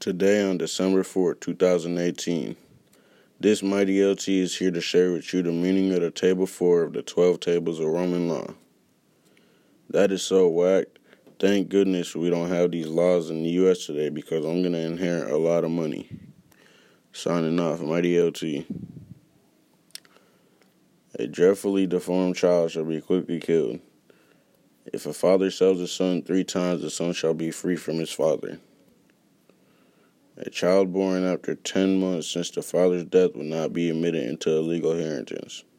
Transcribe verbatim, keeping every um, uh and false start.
Today on December fourth, two thousand eighteen, this mighty L T is here to share with you the meaning of the Table four of the twelve Tables of Roman Law. That is so whack. Thank goodness we don't have these laws in the U S today because I'm going to inherit a lot of money. Signing off, mighty L T. A dreadfully deformed child shall be quickly killed. If a father sells his son three times, the son shall be free from his father. A child born after ten months since the father's death will not be admitted into a legal inheritance.